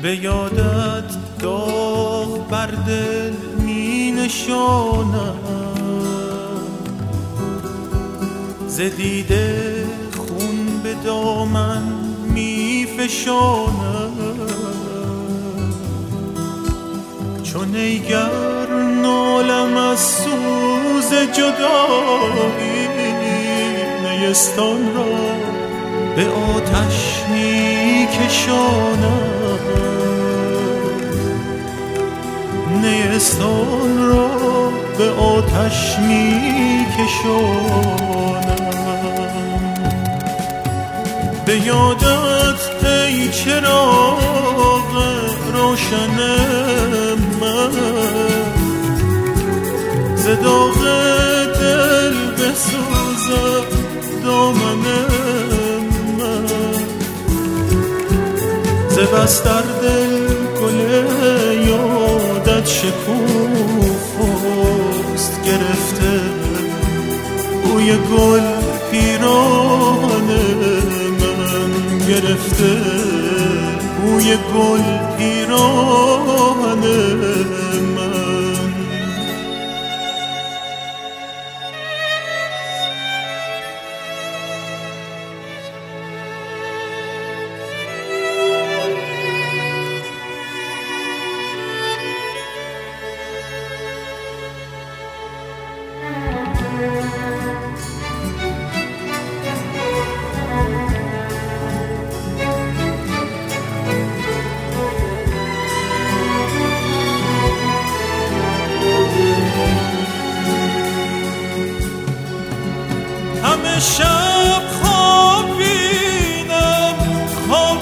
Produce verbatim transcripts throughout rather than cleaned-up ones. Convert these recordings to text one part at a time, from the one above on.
به یادت داغ بر دل می نشانم، ز دیده خون به دامن می فشانم. چون ایگر نالم از سوز جدایی، نیستان را به آتش می کشانم، نیستان را به آتش می کشانم. به یادت ای چراغ روشن من، ز داغ دل بسوزد دامن من، ز بس در دل گل یادت شکوفاست گرفته، بوی گل پیران من گرفته، بوی گل پیران من. همه شب خوابیدم خواب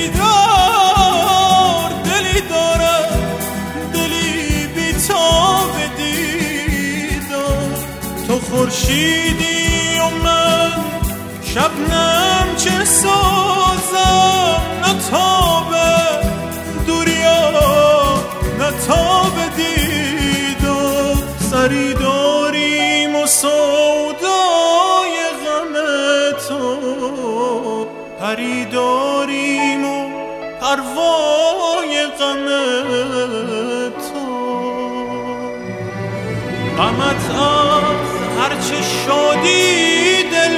دیدار، دلی دارم دلی بی‌تاب دیدار. تو خورشیدی و من شبنم چه سازم، نه تاب دوریا نه تاب دیدار. سری داریم و سودای غم تو، پری داریم و پروای غم تو. غمت از هرچه شادی دل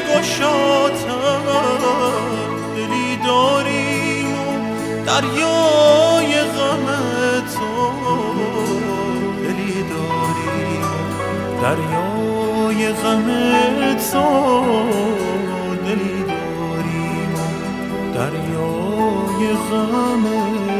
گشاتر، دلی داریم و دریای غم تو، دلی داریم دریای غم تو، دلی داریم دریای غم